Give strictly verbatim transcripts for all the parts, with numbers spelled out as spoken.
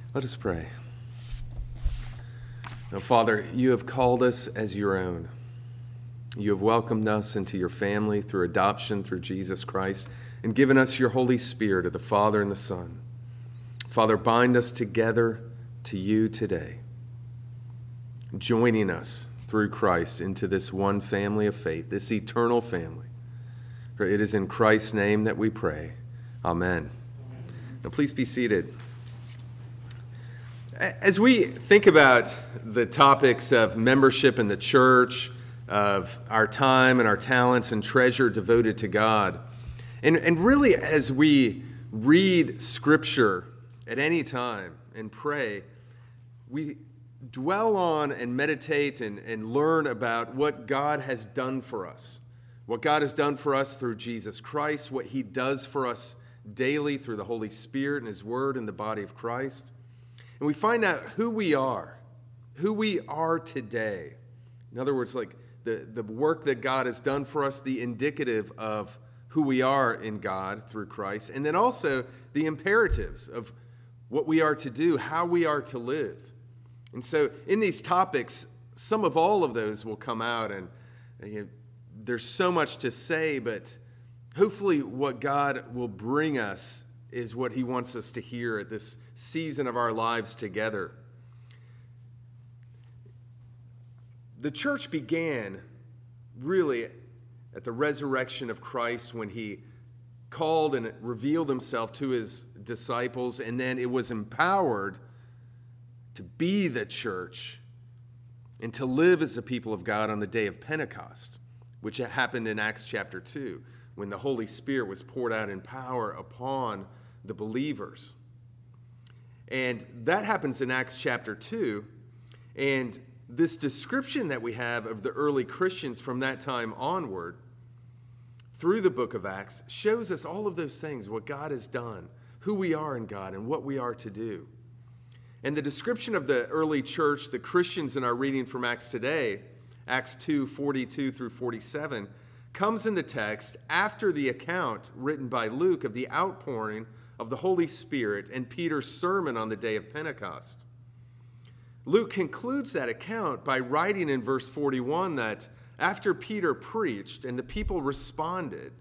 Let us pray. Now, Father, you have called us as your own. You have welcomed us into your family through adoption through Jesus Christ and given us your Holy Spirit of the Father and the Son. Father, bind us together to you today, joining us through Christ into this one family of faith, this eternal family. For it is in Christ's name that we pray. Amen. Now, please be seated. As we think about the topics of membership in the church, of our time and our talents and treasure devoted to God, and, and really as we read Scripture at any time and pray, we dwell on and meditate and, and learn about what God has done for us, what God has done for us through Jesus Christ, what he does for us daily through the Holy Spirit and his word in the body of Christ. And we find out who we are, who we are today. In other words, like the, the work that God has done for us, the indicative of who we are in God through Christ, and then also the imperatives of what we are to do, how we are to live. And so in these topics, some of all of those will come out, and you know, there's so much to say, but hopefully what God will bring us is what he wants us to hear at this season of our lives together. The church began really at the resurrection of Christ when he called and revealed himself to his disciples, and then it was empowered to be the church and to live as the people of God on the day of Pentecost, which happened in Acts chapter two, when the Holy Spirit was poured out in power upon the believers. And that happens in Acts chapter two. And this description that we have of the early Christians from that time onward through the book of Acts shows us all of those things, what God has done, who we are in God, and what we are to do. And the description of the early church, the Christians in our reading from Acts today, Acts two, forty-two through forty-seven, comes in the text after the account written by Luke of the outpouring of the Holy Spirit and Peter's sermon on the day of Pentecost. Luke concludes that account by writing in verse forty-one that after Peter preached and the people responded,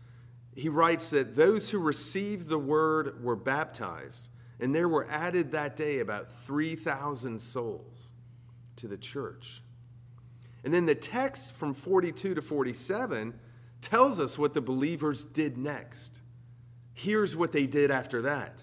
he writes that those who received the word were baptized, and there were added that day about three thousand souls to the church. And then the text from forty-two to forty-seven tells us what the believers did next. Here's what they did after that.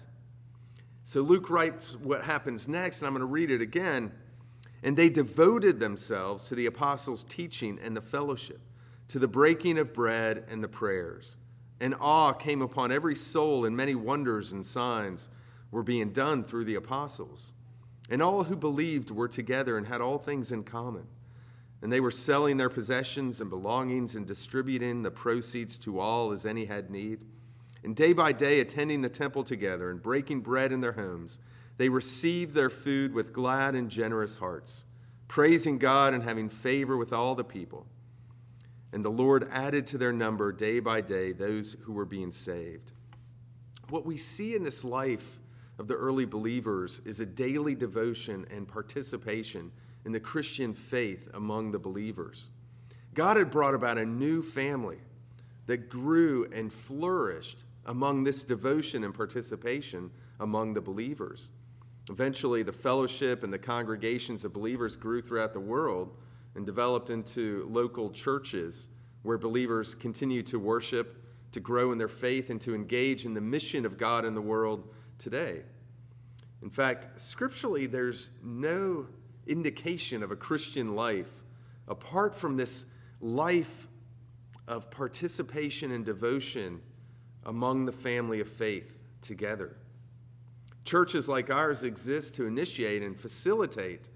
So Luke writes what happens next, and I'm going to read it again. And they devoted themselves to the apostles' teaching and the fellowship, to the breaking of bread and the prayers. And awe came upon every soul, and many wonders and signs were being done through the apostles. And all who believed were together and had all things in common. And they were selling their possessions and belongings and distributing the proceeds to all as any had need. And day by day, attending the temple together and breaking bread in their homes, they received their food with glad and generous hearts, praising God and having favor with all the people. And the Lord added to their number day by day those who were being saved. What we see in this life of the early believers is a daily devotion and participation in the Christian faith among the believers. God had brought about a new family that grew and flourished among this devotion and participation among the believers. Eventually, the fellowship and the congregations of believers grew throughout the world and developed into local churches where believers continue to worship, to grow in their faith, and to engage in the mission of God in the world today. In fact, scripturally, there's no indication of a Christian life apart from this life of participation and devotion among the family of faith together. Churches like ours exist to initiate and facilitate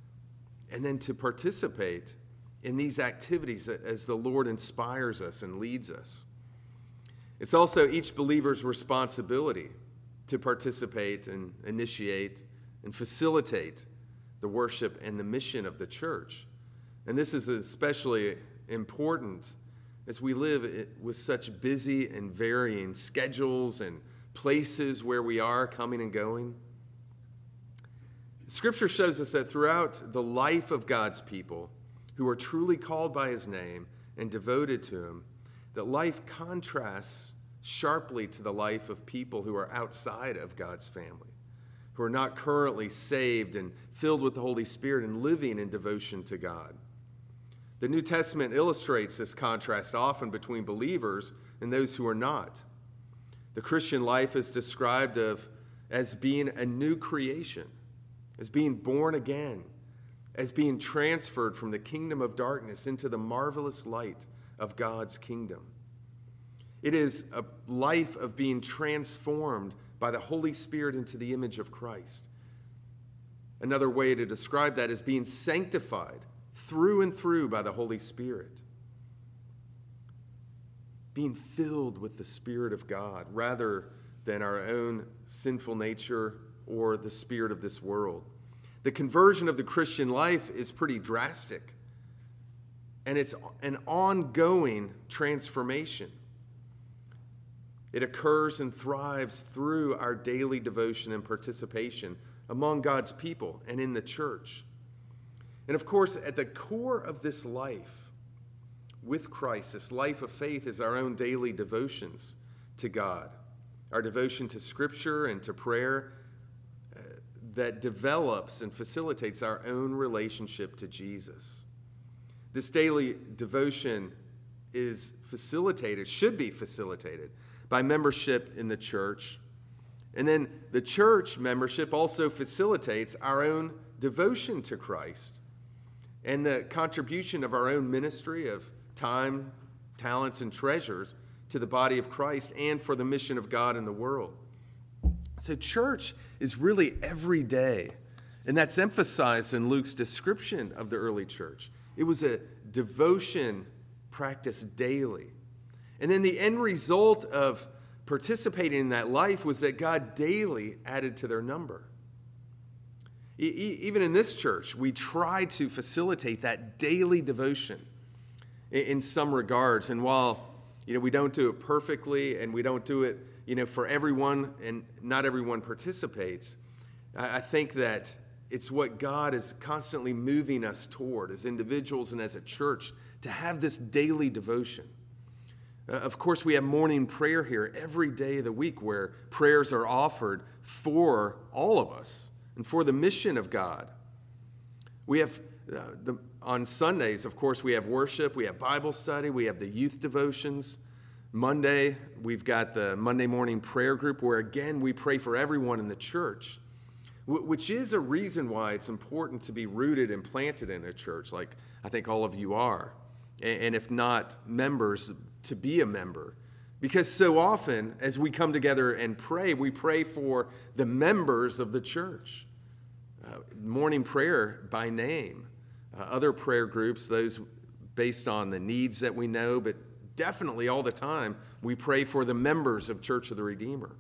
and then to participate in these activities as the Lord inspires us and leads us. It's also each believer's responsibility to participate and initiate and facilitate the worship and the mission of the church. And this is especially important as we live with such busy and varying schedules and places where we are coming and going. Scripture shows us that throughout the life of God's people who are truly called by his name and devoted to him, that life contrasts sharply to the life of people who are outside of God's family, who are not currently saved and filled with the Holy Spirit and living in devotion to God. The New Testament illustrates this contrast often between believers and those who are not. The Christian life is described of as being a new creation, as being born again, as being transferred from the kingdom of darkness into the marvelous light of God's kingdom. It is a life of being transformed by the Holy Spirit into the image of Christ. Another way to describe that is being sanctified through and through by the Holy Spirit. Being filled with the Spirit of God rather than our own sinful nature or the spirit of this world. The conversion of the Christian life is pretty drastic, and it's an ongoing transformation. It occurs and thrives through our daily devotion and participation among God's people and in the church. And of course, at the core of this life with Christ, this life of faith, is our own daily devotions to God, our devotion to Scripture and to prayer uh, that develops and facilitates our own relationship to Jesus. This daily devotion is facilitated, should be facilitated, by membership in the church. And then the church membership also facilitates our own devotion to Christ and the contribution of our own ministry of time, talents, and treasures to the body of Christ and for the mission of God in the world. So church is really every day, and that's emphasized in Luke's description of the early church. It was a devotion practiced daily. And then the end result of participating in that life was that God daily added to their number. E- even in this church, we try to facilitate that daily devotion in, in some regards. And while you know we don't do it perfectly, and we don't do it you know for everyone, and not everyone participates, I, I think that it's what God is constantly moving us toward as individuals and as a church, to have this daily devotion. Uh, of course, we have morning prayer here every day of the week where prayers are offered for all of us and for the mission of God. We have, uh, the, on Sundays, of course, we have worship, we have Bible study, we have the youth devotions. Monday, we've got the Monday morning prayer group where, again, we pray for everyone in the church, w- which is a reason why it's important to be rooted and planted in a church, like I think all of you are. And, and if not members, to be a member. Because so often, as we come together and pray, we pray for the members of the church. Uh, morning prayer by name. Uh, other prayer groups, those based on the needs that we know, but definitely all the time, we pray for the members of Church of the Redeemer.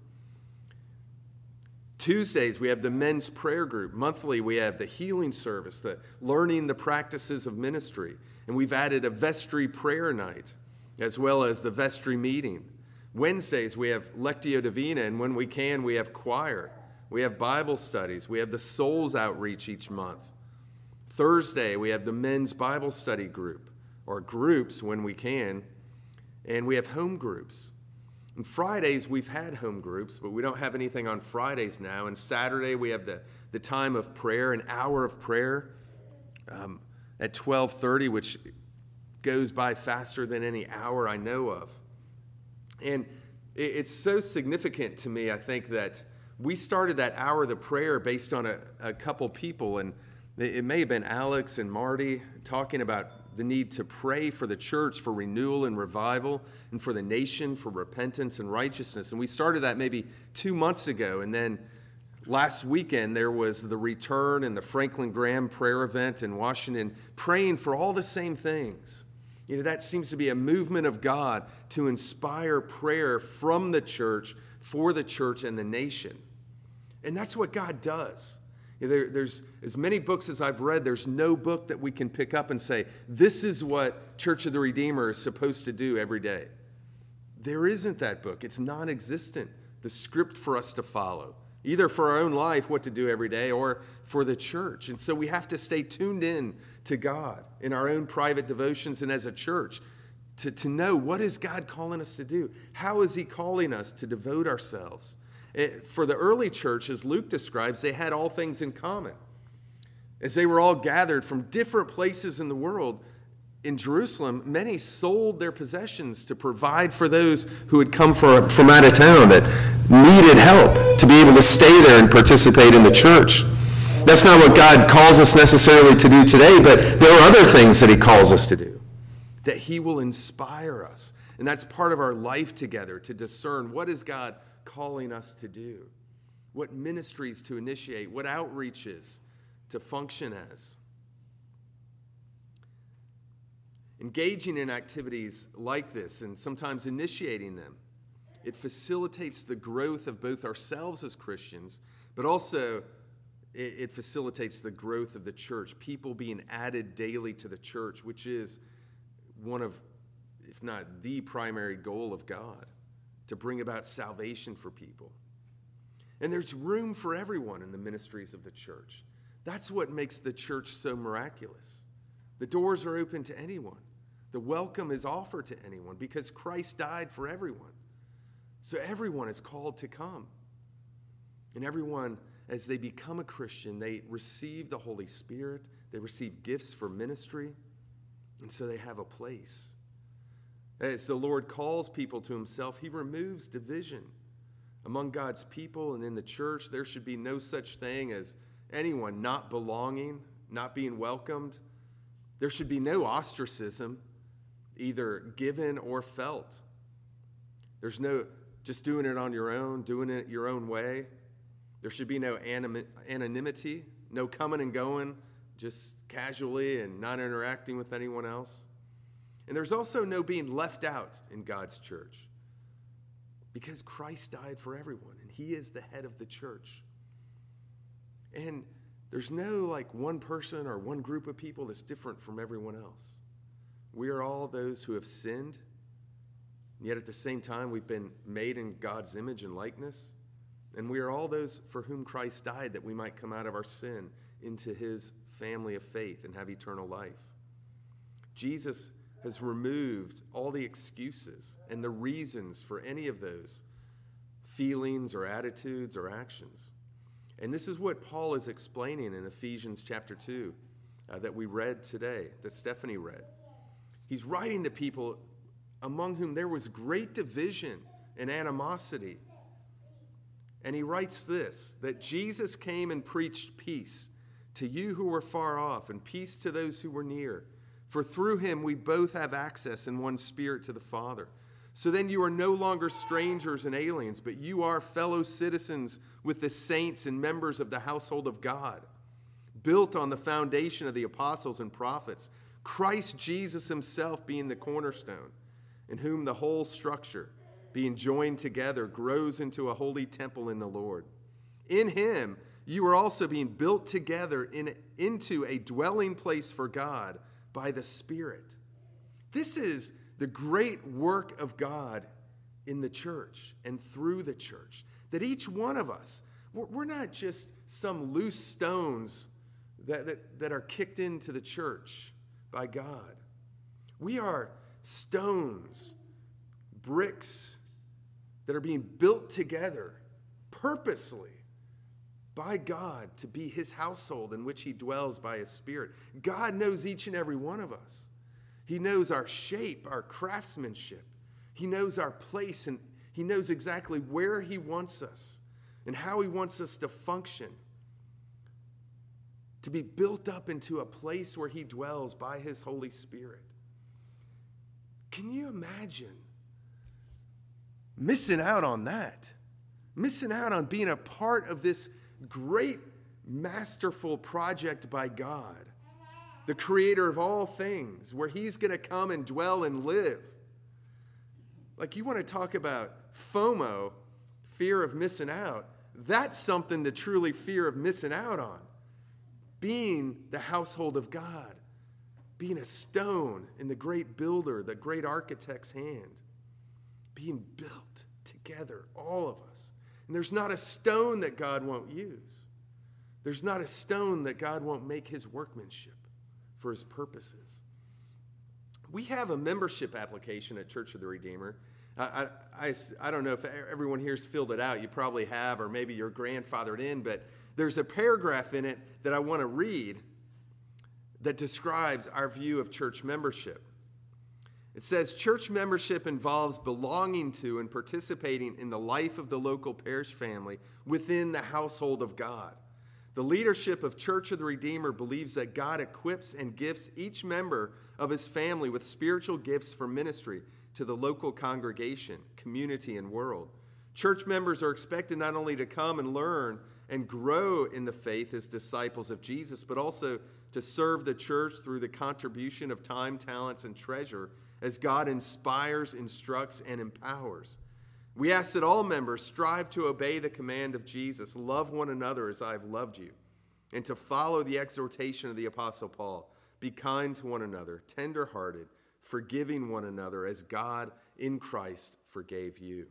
Tuesdays, we have the men's prayer group. Monthly, we have the healing service, the learning the practices of ministry. And we've added a vestry prayer night, as well as the vestry meeting. Wednesdays, we have Lectio Divina, and when we can, we have choir. We have Bible studies. We have the Souls Outreach each month. Thursday, we have the men's Bible study group, or groups when we can, and we have home groups. And Fridays, we've had home groups, but we don't have anything on Fridays now. And Saturday, we have the, the time of prayer, an hour of prayer um, at twelve thirty, which goes by faster than any hour I know of. And it's so significant to me, I think, that we started that hour of the prayer based on a, a couple people, and it may have been Alex and Marty talking about the need to pray for the church for renewal and revival, and for the nation for repentance and righteousness. And we started that maybe two months ago, and then last weekend there was the return and the Franklin Graham prayer event in Washington, praying for all the same things. You know, that seems to be a movement of God to inspire prayer from the church, for the church and the nation. And that's what God does. You know, there, there's as many books as I've read, there's no book that we can pick up and say, this is what Church of the Redeemer is supposed to do every day. There isn't that book. It's non-existent. The script for us to follow, either for our own life, what to do every day, or for the church. And so we have to stay tuned in to God in our own private devotions and as a church to, to know, what is God calling us to do? How is he calling us to devote ourselves? It, for the early church, as Luke describes, they had all things in common. As they were all gathered from different places in the world, in Jerusalem, many sold their possessions to provide for those who had come for, from out of town that needed help to be able to stay there and participate in the church. That's not what God calls us necessarily to do today, but there are other things that he calls us to do, that he will inspire us. And that's part of our life together, to discern what is God calling us to do, what ministries to initiate, what outreaches to function as. Engaging in activities like this and sometimes initiating them, it facilitates the growth of both ourselves as Christians, but also it, it facilitates the growth of the church, people being added daily to the church, which is one of, if not the primary goal of God, to bring about salvation for people. And there's room for everyone in the ministries of the church. That's what makes the church so miraculous. The doors are open to anyone. The welcome is offered to anyone because Christ died for everyone. So everyone is called to come. And everyone, as they become a Christian, they receive the Holy Spirit. They receive gifts for ministry. And so they have a place. As the Lord calls people to himself, he removes division among God's people and in the church. There should be no such thing as anyone not belonging, not being welcomed. There should be no ostracism, either given or felt. There's no just doing it on your own, doing it your own way. There should be no anim- anonymity, no coming and going just casually and not interacting with anyone else. And there's also no being left out in God's church, because Christ died for everyone and he is the head of the church. And there's no like one person or one group of people that's different from everyone else. We are all those who have sinned, and yet at the same time we've been made in God's image and likeness. And we are all those for whom Christ died, that we might come out of our sin into his family of faith and have eternal life. Jesus has removed all the excuses and the reasons for any of those feelings or attitudes or actions. And this is what Paul is explaining in Ephesians chapter two uh, that we read today, that Stephanie read. He's writing to people among whom there was great division and animosity. And he writes this, that Jesus came and preached peace to you who were far off and peace to those who were near. For through him we both have access in one spirit to the Father. So then you are no longer strangers and aliens, but you are fellow citizens with the saints and members of the household of God, built on the foundation of the apostles and prophets, Christ Jesus himself being the cornerstone, in whom the whole structure, being joined together, grows into a holy temple in the Lord. In him you are also being built together in, into a dwelling place for God by the Spirit. This is the great work of God in the church and through the church, that each one of us, we're not just some loose stones that, that, that are kicked into the church by God. We are stones, bricks that are being built together purposely by God to be his household in which he dwells by his Spirit. God knows each and every one of us. He knows our shape, our craftsmanship. He knows our place, and he knows exactly where he wants us and how he wants us to function, to be built up into a place where he dwells by his Holy Spirit. Can you imagine missing out on that? Missing out on being a part of this great, masterful project by God, the creator of all things, where he's going to come and dwell and live. Like, you want to talk about FOMO, fear of missing out. That's something to truly fear of missing out on. Being the household of God, being a stone in the great builder, the great architect's hand, being built together, all of us. And there's not a stone that God won't use. There's not a stone that God won't make his workmanship for his purposes. We have a membership application at Church of the Redeemer. I, I, I, I don't know if everyone here's filled it out. You probably have, or maybe you're grandfathered in, but there's a paragraph in it that I want to read that describes our view of church membership. It says, church membership involves belonging to and participating in the life of the local parish family within the household of God. The leadership of Church of the Redeemer believes that God equips and gifts each member of his family with spiritual gifts for ministry to the local congregation, community, and world. Church members are expected not only to come and learn and grow in the faith as disciples of Jesus, but also to serve the church through the contribution of time, talents, and treasure as God inspires, instructs, and empowers. We ask that all members strive to obey the command of Jesus, love one another as I have loved you, and to follow the exhortation of the Apostle Paul, be kind to one another, tender-hearted, forgiving one another as God in Christ forgave you.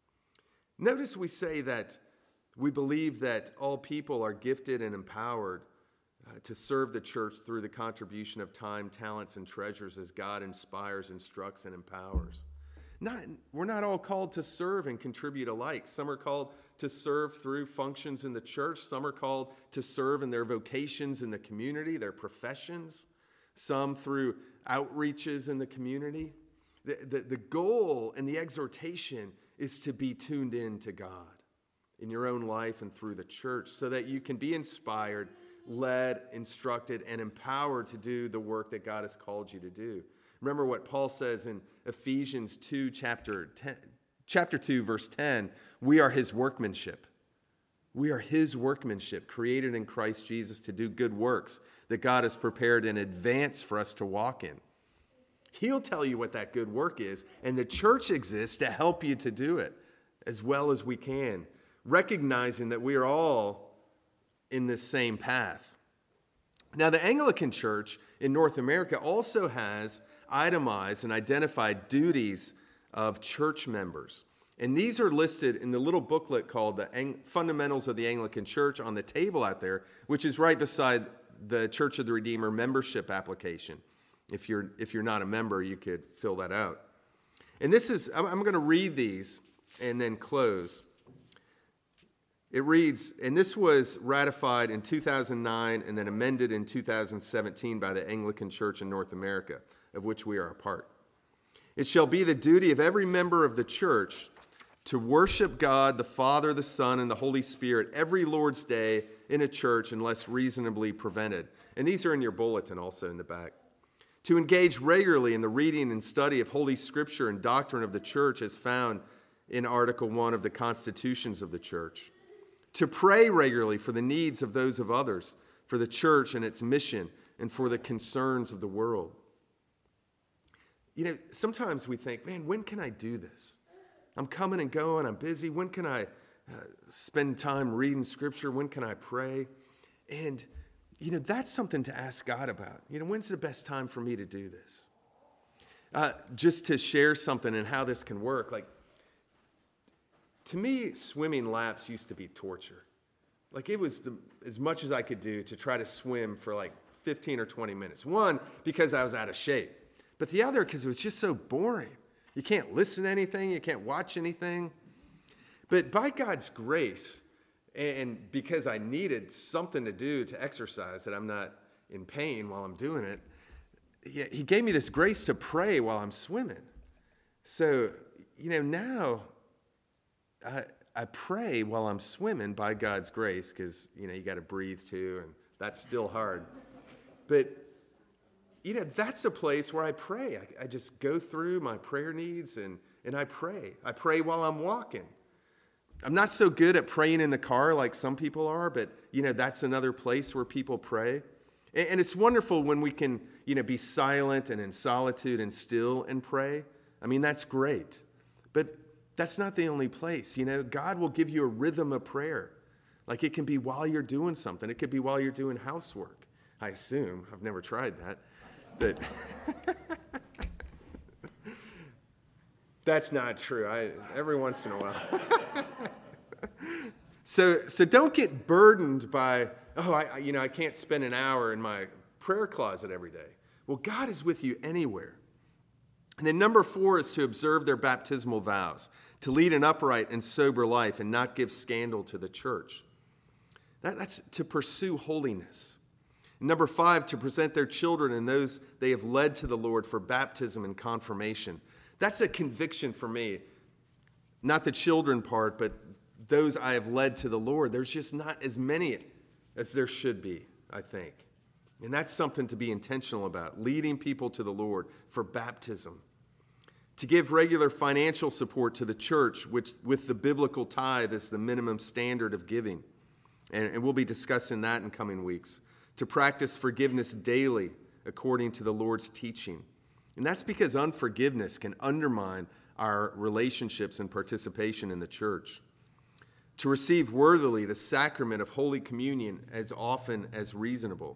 Notice we say that we believe that all people are gifted and empowered uh, to serve the church through the contribution of time, talents, and treasures as God inspires, instructs, and empowers. Not, we're not all called to serve and contribute alike. Some are called to serve through functions in the church. Some are called to serve in their vocations in the community, their professions. Some through outreaches in the community. The, the, the goal and the exhortation is to be tuned in to God in your own life and through the church so that you can be inspired, led, instructed, and empowered to do the work that God has called you to do. Remember what Paul says in Ephesians two, chapter ten, chapter two, verse ten, we are his workmanship. We are his workmanship, created in Christ Jesus to do good works that God has prepared in advance for us to walk in. He'll tell you what that good work is, and the church exists to help you to do it as well as we can, recognizing that we are all in this same path. Now, the Anglican Church in North America also has itemized and identified duties of church members. And these are listed in the little booklet called the Ang- Fundamentals of the Anglican Church on the table out there, which is right beside the Church of the Redeemer membership application. If you're, if you're not a member, you could fill that out. And this is, I'm, I'm going to read these and then close. It reads, and this was ratified in two thousand nine and then amended in two thousand seventeen by the Anglican Church in North America, of which we are a part. It shall be the duty of every member of the church to worship God, the Father, the Son, and the Holy Spirit every Lord's Day in a church unless reasonably prevented. And these are in your bulletin also in the back. To engage regularly in the reading and study of Holy Scripture and doctrine of the church as found in Article one of the Constitutions of the church. To pray regularly for the needs of those of others, for the church and its mission, and for the concerns of the world. You know, sometimes we think, man, when can I do this? I'm coming and going, I'm busy. When can I uh, spend time reading Scripture? When can I pray? And, you know, that's something to ask God about. You know, when's the best time for me to do this? Uh, just to share something and how this can work, like, to me, swimming laps used to be torture. Like, it was the, as much as I could do to try to swim for like fifteen or twenty minutes. One, because I was out of shape. But the other, because it was just so boring. You can't listen to anything. You can't watch anything. But by God's grace, and because I needed something to do to exercise, that I'm not in pain while I'm doing it, he gave me this grace to pray while I'm swimming. So, you know, now I, I pray while I'm swimming by God's grace because, you know, you got to breathe too, and that's still hard. But, you know, that's a place where I pray. I, I just go through my prayer needs and, and I pray. I pray while I'm walking. I'm not so good at praying in the car like some people are, but, you know, that's another place where people pray. And, and it's wonderful when we can, you know, be silent and in solitude and still and pray. I mean, that's great. But that's not the only place. You know, God will give you a rhythm of prayer. Like, it can be while you're doing something. It could be while you're doing housework, I assume. I've never tried that. But that's not true. I, every once in a while. So, so don't get burdened by, oh, I, you know, I can't spend an hour in my prayer closet every day. Well, God is with you anywhere. And then number four is to observe their baptismal vows, to lead an upright and sober life and not give scandal to the church. That, that's to pursue holiness. And number five, to present their children and those they have led to the Lord for baptism and confirmation. That's a conviction for me. Not the children part, but those I have led to the Lord. There's just not as many as there should be, I think. And that's something to be intentional about, leading people to the Lord for baptism. To give regular financial support to the church, which with the biblical tithe as the minimum standard of giving. And, and we'll be discussing that in coming weeks. To practice forgiveness daily according to the Lord's teaching. And that's because unforgiveness can undermine our relationships and participation in the church. To receive worthily the sacrament of Holy Communion as often as reasonable,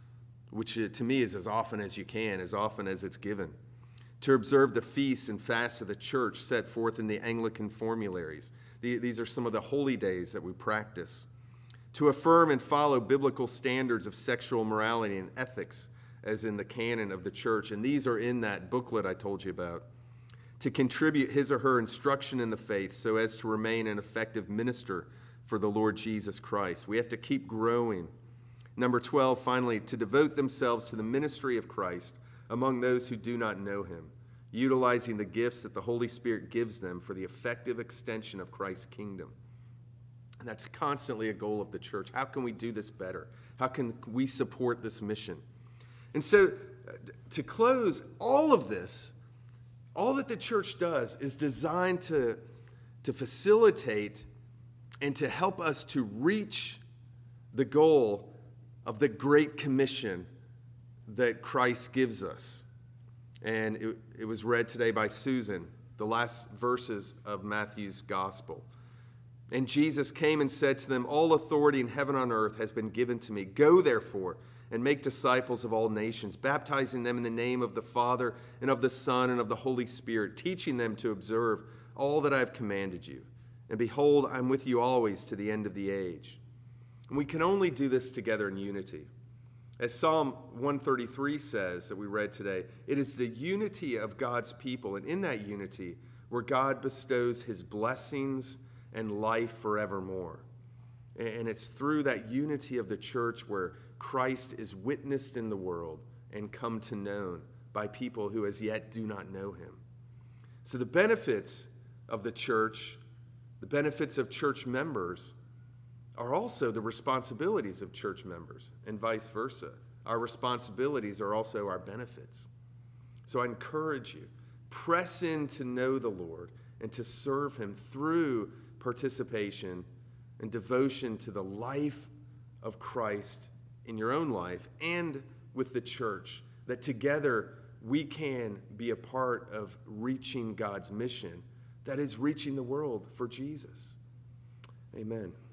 which to me is as often as you can, as often as it's given. To observe the feasts and fasts of the church set forth in the Anglican formularies. These are some of the holy days that we practice. To affirm and follow biblical standards of sexual morality and ethics, as in the canon of the church. And these are in that booklet I told you about. To contribute his or her instruction in the faith so as to remain an effective minister for the Lord Jesus Christ. We have to keep growing. Number twelve, finally, to devote themselves to the ministry of Christ among those who do not know him, utilizing the gifts that the Holy Spirit gives them for the effective extension of Christ's kingdom. And that's constantly a goal of the church. How can we do this better? How can we support this mission? And so, to close, all of this, all that the church does is designed to, to facilitate and to help us to reach the goal of the Great Commission that Christ gives us. And it, it was read today by Susan, the last verses of Matthew's gospel. And Jesus came and said to them, all authority in heaven and on earth has been given to me. Go therefore and make disciples of all nations, baptizing them in the name of the Father and of the Son and of the Holy Spirit, teaching them to observe all that I have commanded you. And behold, I'm with you always to the end of the age. And we can only do this together in unity. As Psalm one thirty-three says that we read today, it is the unity of God's people, and in that unity where God bestows his blessings and life forevermore. And it's through that unity of the church where Christ is witnessed in the world and come to known by people who as yet do not know him. So the benefits of the church, the benefits of church members, are also the responsibilities of church members, and vice versa. Our responsibilities are also our benefits. So I encourage you, press in to know the Lord and to serve him through participation and devotion to the life of Christ in your own life and with the church, that together we can be a part of reaching God's mission, that is reaching the world for Jesus. Amen.